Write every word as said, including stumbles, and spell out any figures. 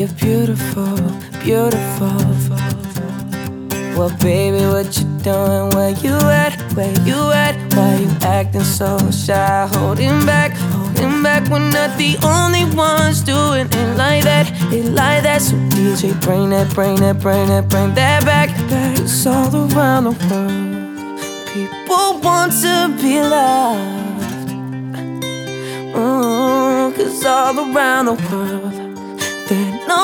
You're beautiful, beautiful. Well, baby, what you doing? Where you at? Where you at? Why you acting so shy? Holding back, holding back. We're not the only ones doing it like that, it like that. So D J, bring that, bring that, bring that, bring that back, back. It's all around the world. People want to be loved. Mm, 'cause all around the world